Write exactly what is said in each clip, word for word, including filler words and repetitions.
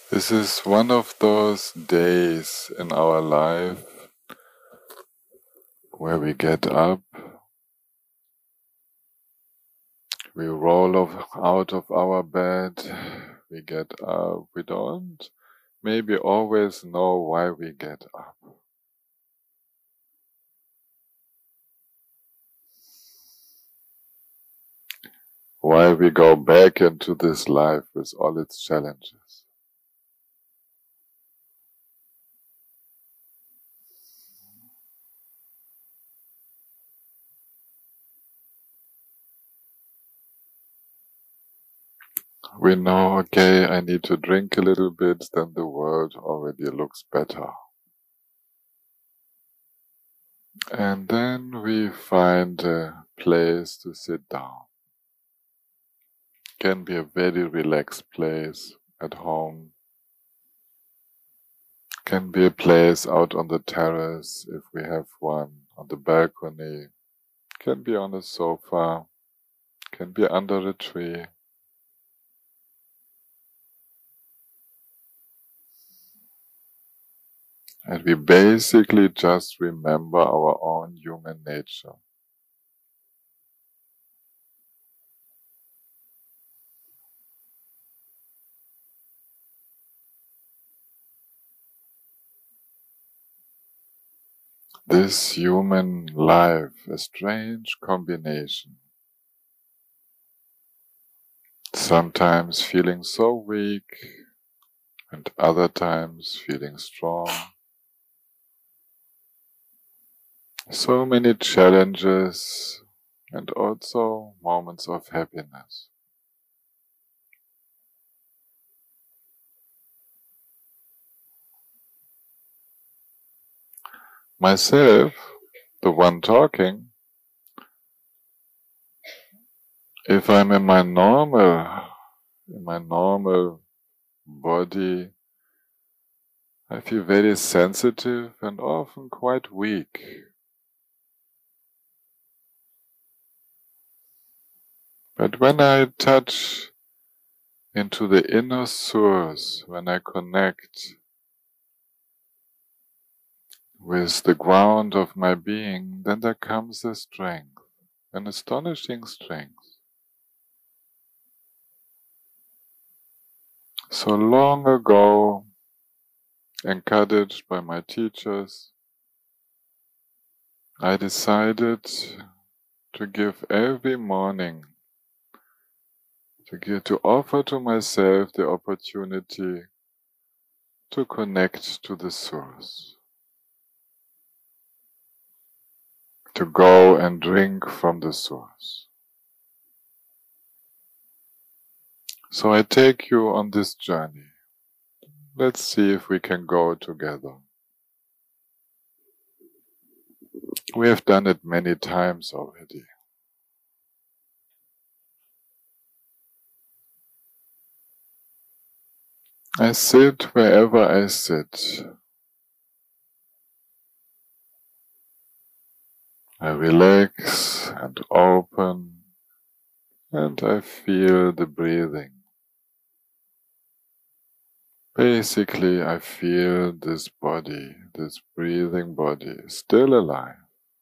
This is one of those days in our life where we get up, we roll off, out of our bed, we get up, we don't maybe always know why we get up. Why we go back into this life with all its challenges. We know, okay, I need to drink a little bit, then the world already looks better. And then we find a place to sit down. Can be a very relaxed place at home. Can be a place out on the terrace if we have one, on the balcony. Can be on a sofa. Can be under a tree. And we basically just remember our own human nature. This human life, a strange combination. Sometimes feeling so weak, and other times feeling strong. So many challenges and also moments of happiness. Myself, the one talking, if I'm in my normal, in my normal body, I feel very sensitive and often quite weak. But when I touch into the inner source, when I connect with the ground of my being, then there comes a strength, an astonishing strength. So long ago, encouraged by my teachers, I decided to give every morning, to give, to offer to myself the opportunity to connect to the source, to go and drink from the source. So I take you on this journey. Let's see if we can go together. We have done it many times already. I sit wherever I sit. I relax and open, and I feel the breathing. Basically, I feel this body, this breathing body, still alive.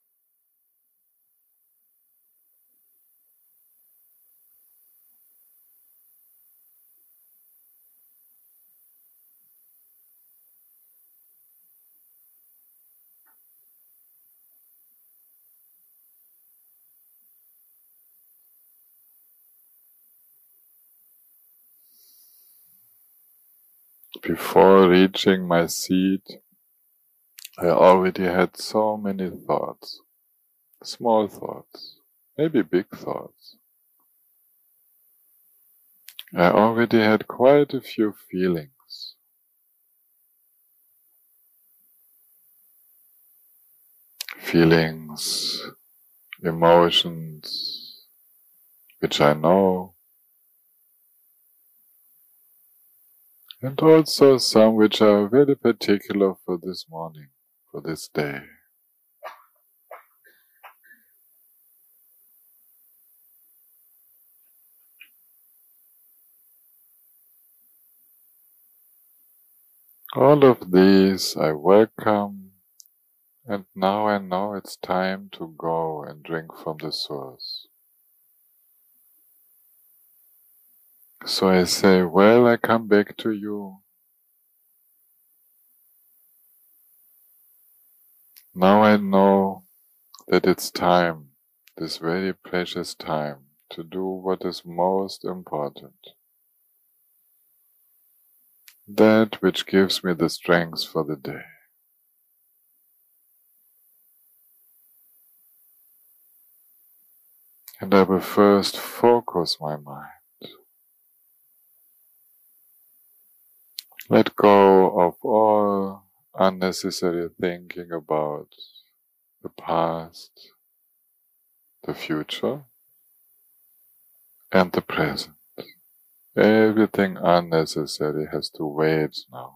Before reaching my seat, I already had so many thoughts, small thoughts, maybe big thoughts. I already had quite a few feelings. Feelings, emotions, which I know, and also some which are very particular for this morning, for this day. All of these I welcome, and now I know it's time to go and drink from the source. So I say, well, I come back to you. Now I know that it's time, this very precious time, to do what is most important. That which gives me the strength for the day. And I will first focus my mind. Let go of all unnecessary thinking about the past, the future, and the present. Everything unnecessary has to wait now.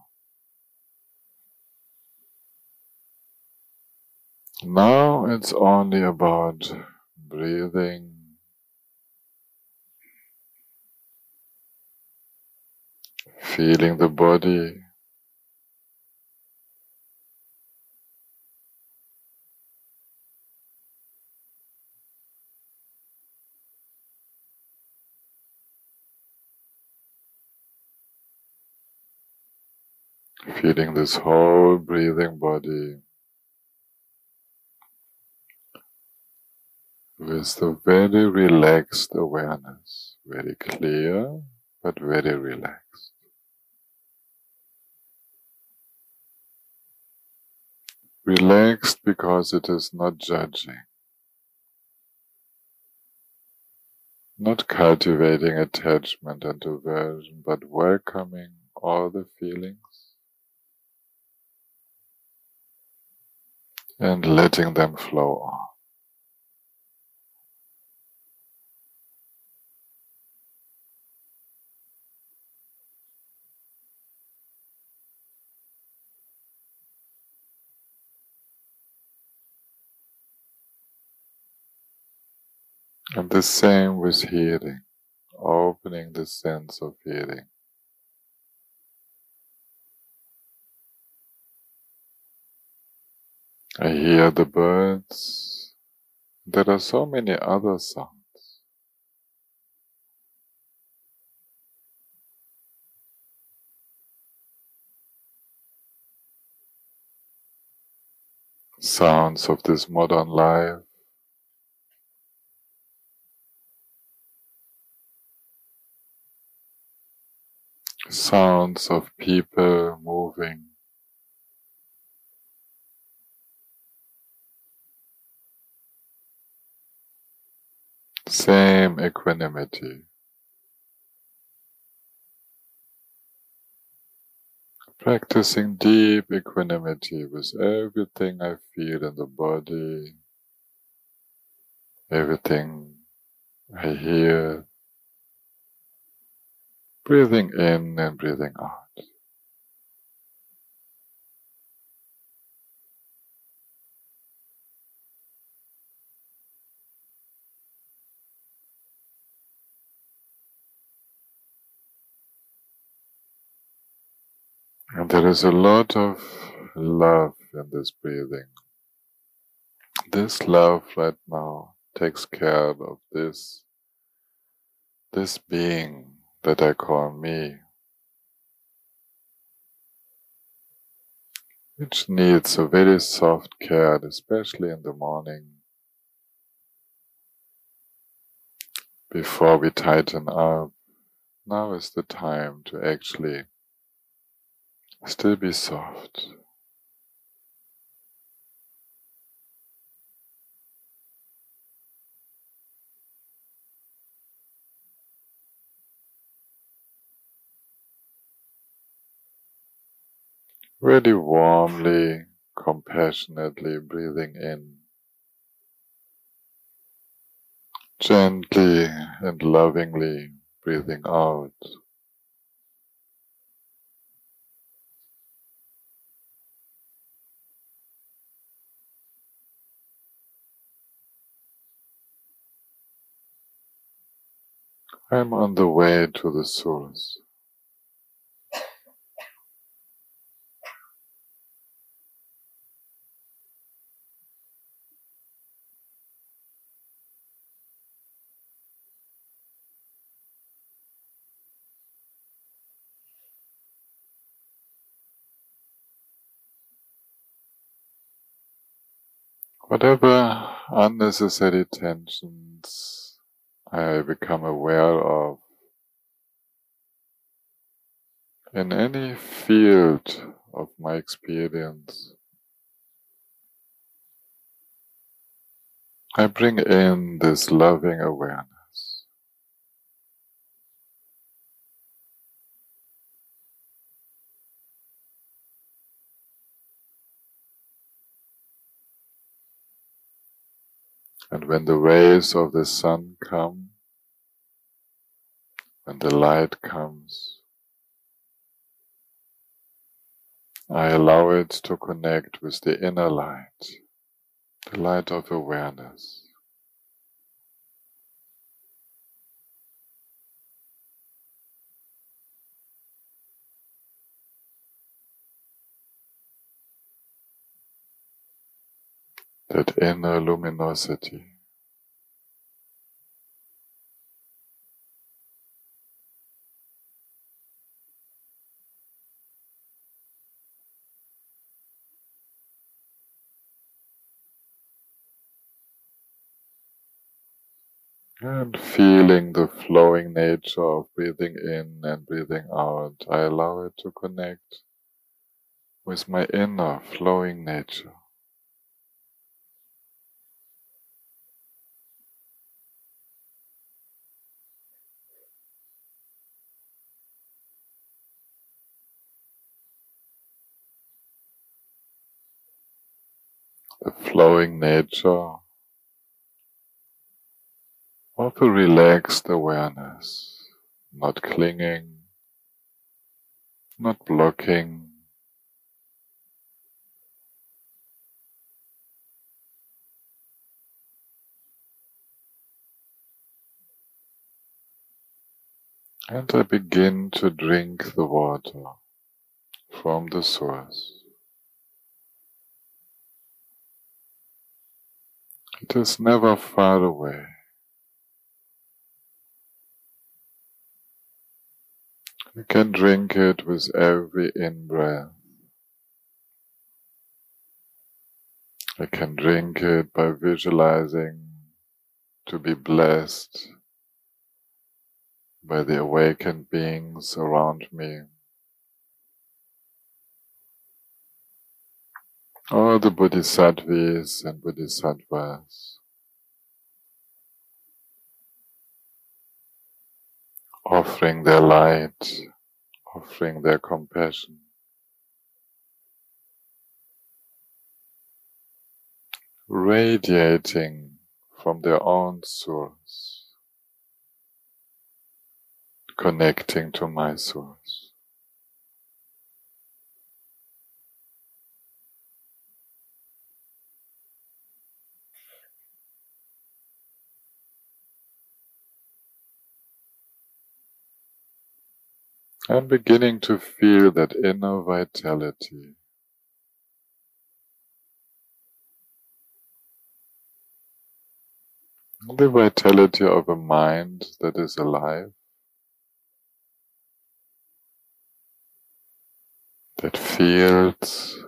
Now it's only about breathing, feeling the body, feeling this whole breathing body with the very relaxed awareness, very clear but very relaxed. Relaxed because it is not judging, not cultivating attachment and aversion, but welcoming all the feelings and letting them flow on. And the same with hearing, opening the sense of hearing. I hear the birds. There are so many other sounds. Sounds of this modern life. Sounds of people moving. Same equanimity. Practicing deep equanimity with everything I feel in the body, everything I hear, breathing in and breathing out. And there is a lot of love in this breathing. This love right now takes care of this, this being that I call me, which needs a very soft care, especially in the morning, before we tighten up. Now is the time to actually still be soft. Really warmly, compassionately breathing in, gently and lovingly breathing out. I'm on the way to the source. Whatever unnecessary tensions I become aware of in any field of my experience, I bring in this loving awareness. And when the rays of the sun come, when the light comes, I allow it to connect with the inner light, the light of awareness. That inner luminosity. And feeling the flowing nature of breathing in and breathing out, I allow it to connect with my inner flowing nature. The flowing nature of a relaxed awareness, not clinging, not blocking, and I begin to drink the water from the source. It is never far away. You can drink it with every in-breath. I can drink it by visualizing to be blessed by the awakened beings around me, or the bodhisattvas and bodhisattvas, offering their light, offering their compassion, radiating from their own source, connecting to my source. I'm beginning to feel that inner vitality. The vitality of a mind that is alive, that feels,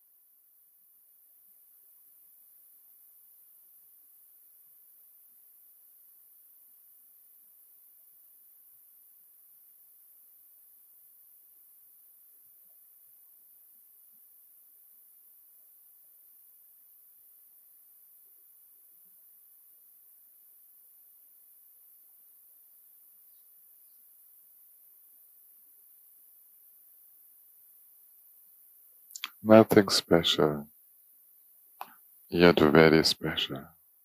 nothing special, yet very special.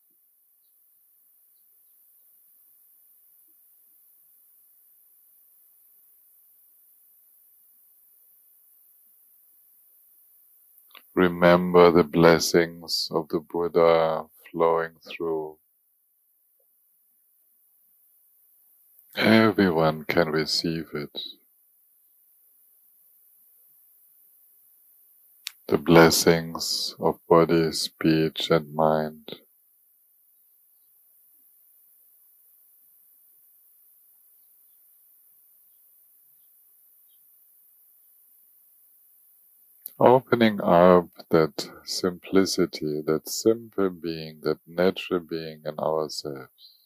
Remember the blessings of the Buddha flowing through. Everyone can receive it. The blessings of body, speech, and mind. Opening up that simplicity, that simple being, that natural being in ourselves.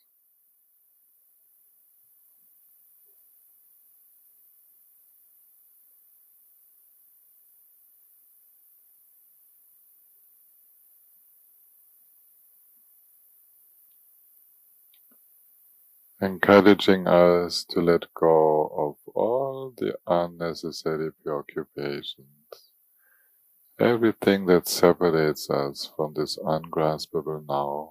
Encouraging us to let go of all the unnecessary preoccupations, everything that separates us from this ungraspable now.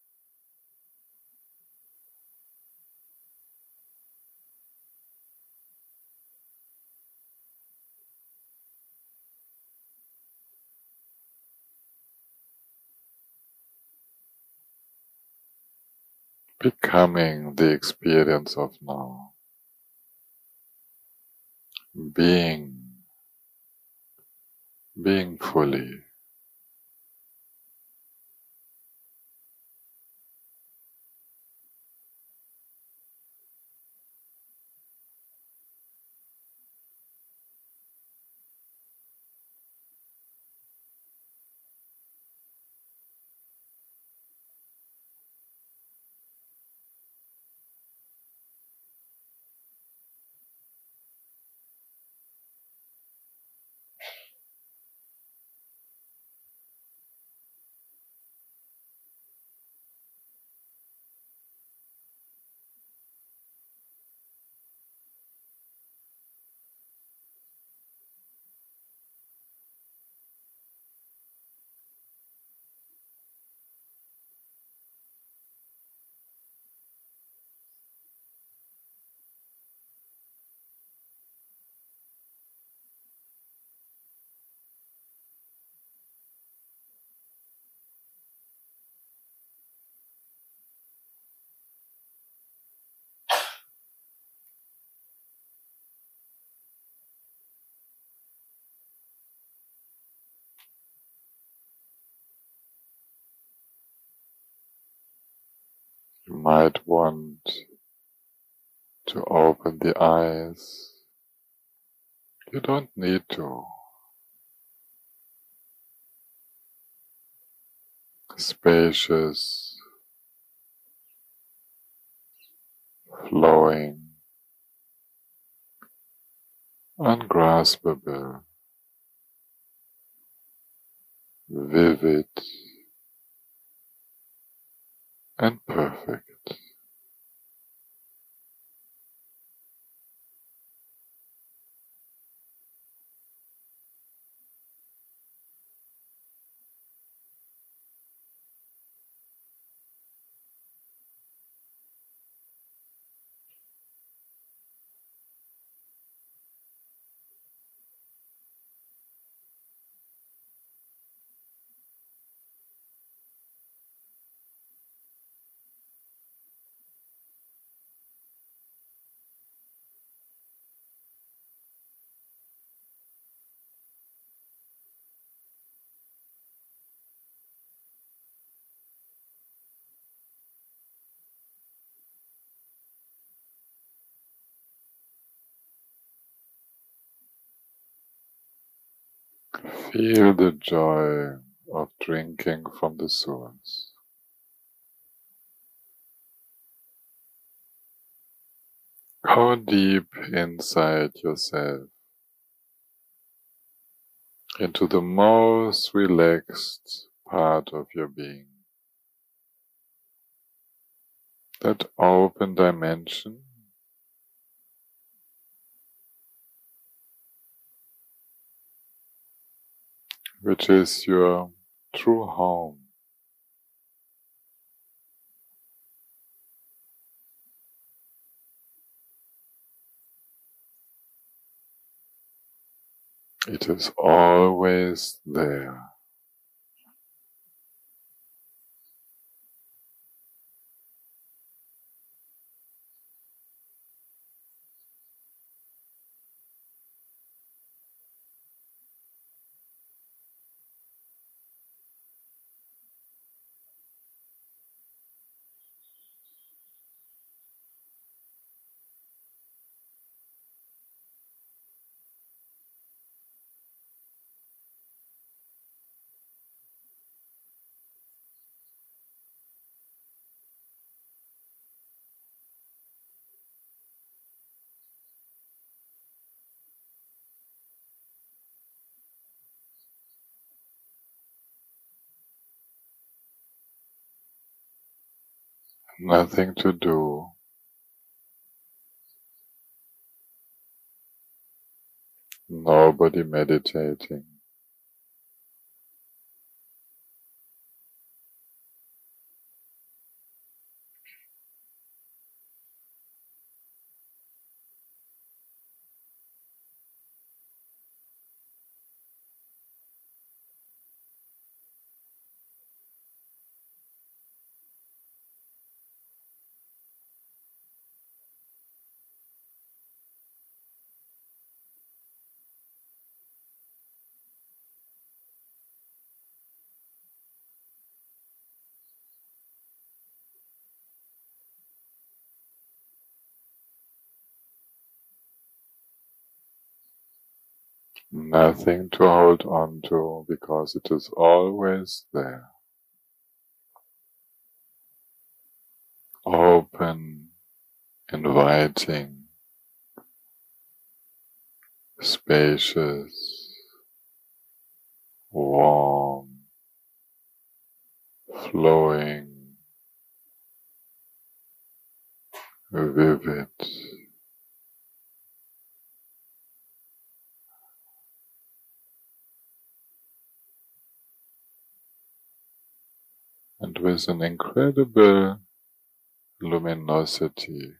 Becoming the experience of now. Being, being fully. You might want to open the eyes. You don't need to. Spacious, flowing, ungraspable, vivid, and perfect. Feel the joy of drinking from the source. Go deep inside yourself, into the most relaxed part of your being. That open dimension which is your true home. It is always there. Nothing to do. Nobody meditating. Nothing to hold on to because it is always there. Open, inviting, spacious, warm, flowing, vivid. And with an incredible luminosity.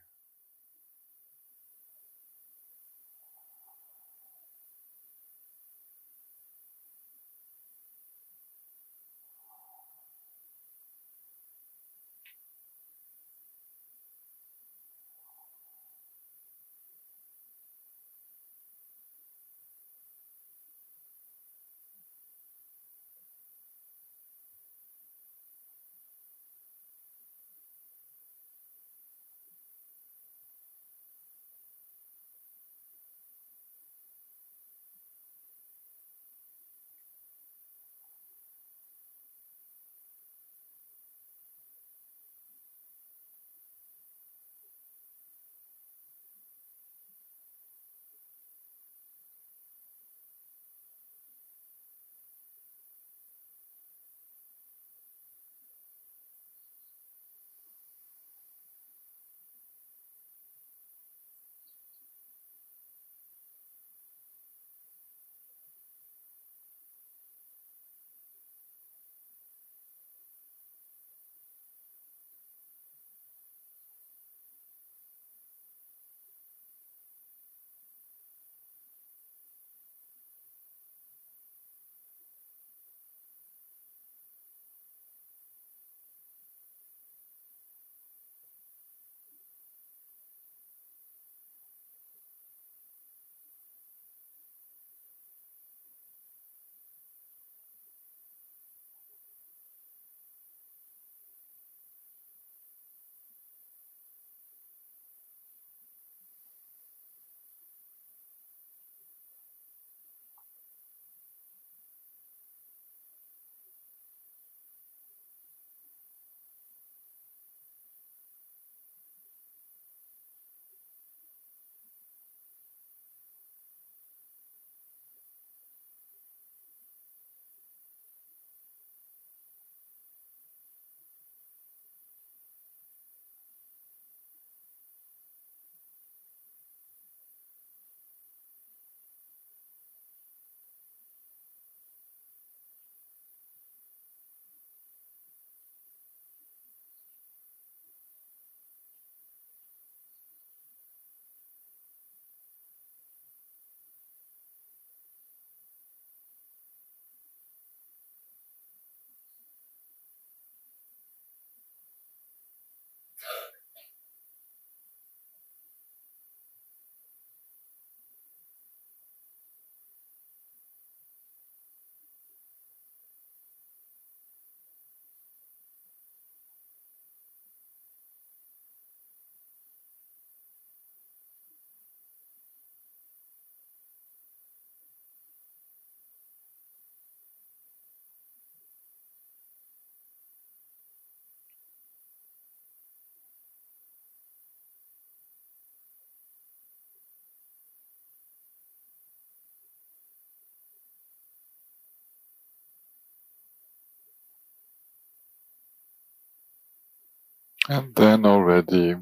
And then already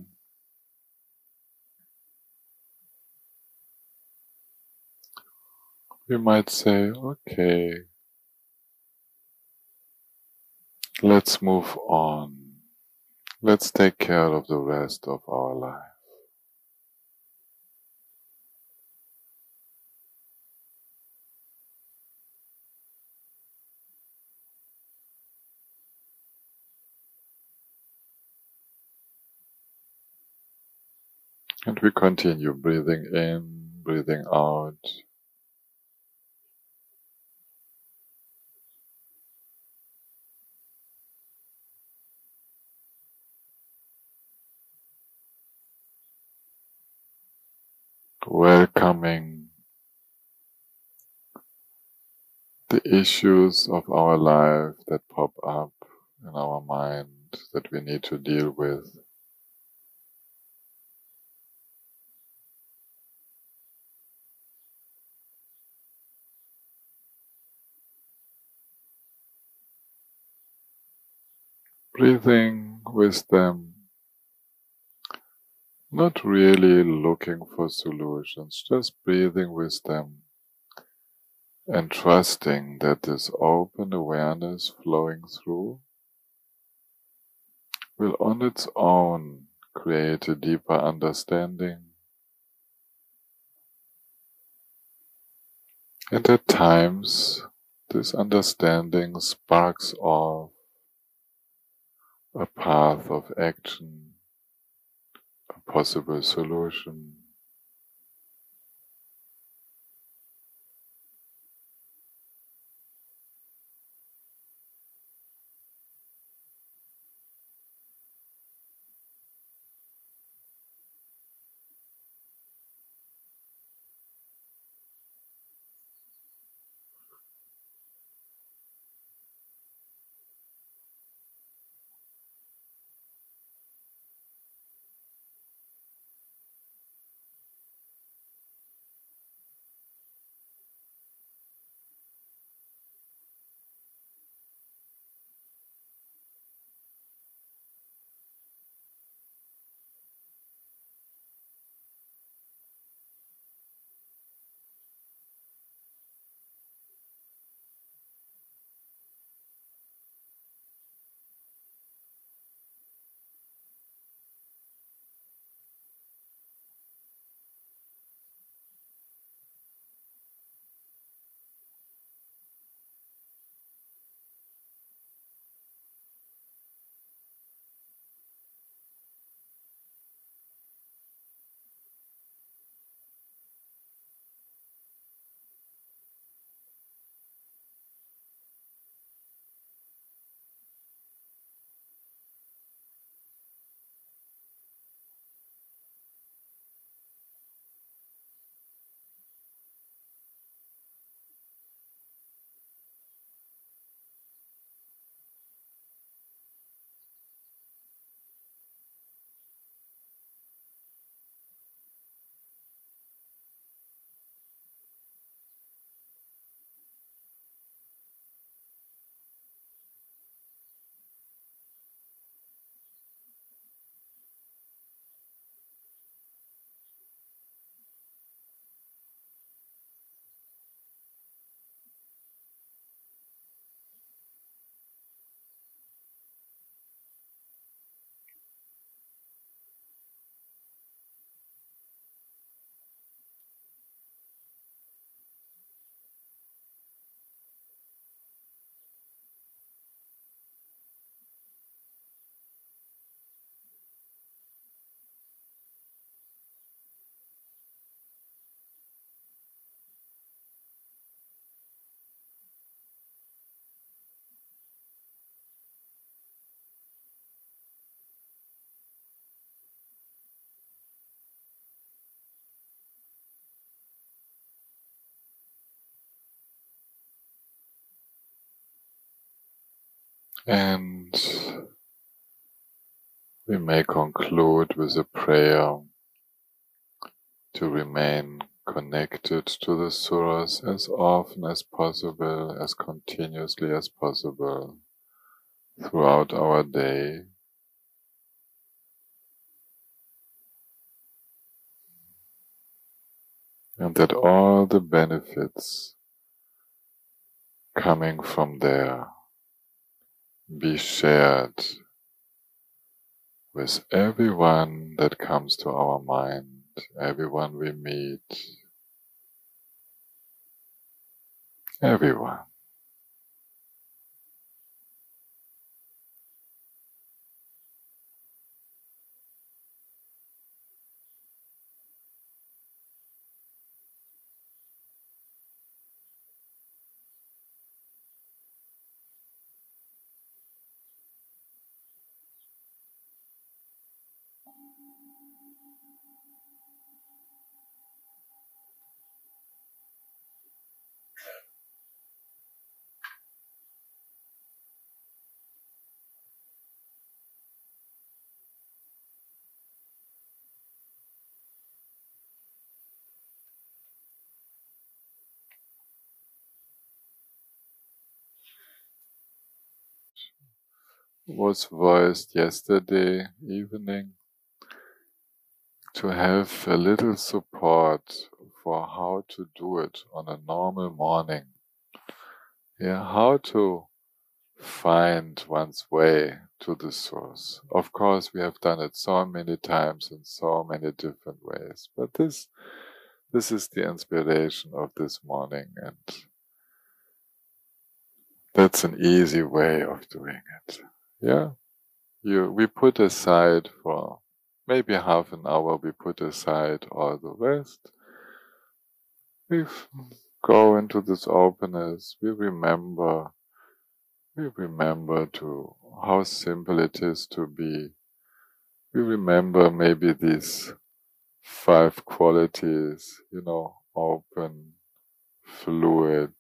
we might say, okay, let's move on. Let's take care of the rest of our life. And we continue breathing in, breathing out. Welcoming the issues of our life that pop up in our mind that we need to deal with. Breathing with them, not really looking for solutions, just breathing with them and trusting that this open awareness flowing through will on its own create a deeper understanding. And at times, this understanding sparks off a path of action, a possible solution. And we may conclude with a prayer to remain connected to the Suras as often as possible, as continuously as possible throughout our day. and that all the benefits coming from there be shared with everyone that comes to our mind, everyone we meet, everyone. Was voiced yesterday evening to have a little support for how to do it on a normal morning. Yeah, how to find one's way to the source. Of course, we have done it so many times in so many different ways, but this this is the inspiration of this morning, and that's an easy way of doing it. Yeah, you we put aside for maybe half an hour. We put aside all the rest. We go into this openness. We remember. We remember to how simple it is to be. We remember maybe these five qualities, you know, open, fluid,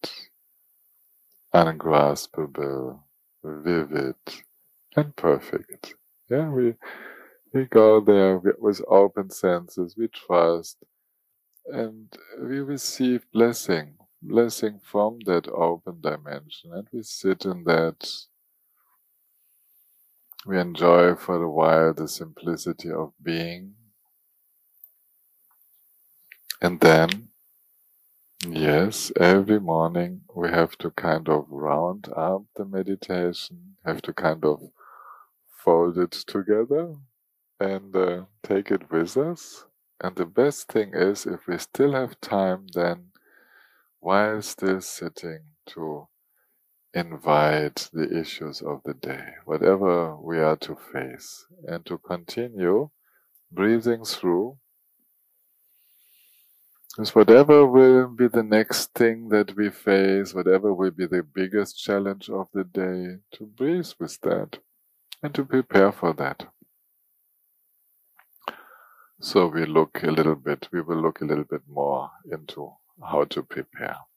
ungraspable, vivid, and perfect. Yeah, we we go there with open senses, we trust, and we receive blessing, blessing from that open dimension, and we sit in that. We enjoy for a while the simplicity of being, and then, yes, every morning we have to kind of round up the meditation, have to kind of fold it together and uh, take it with us. And the best thing is, if we still have time, then while still sitting, to invite the issues of the day, whatever we are to face, and to continue breathing through. Because whatever will be the next thing that we face, whatever will be the biggest challenge of the day, to breathe with that and to prepare for that. So we look a little bit, we will look a little bit more into how to prepare.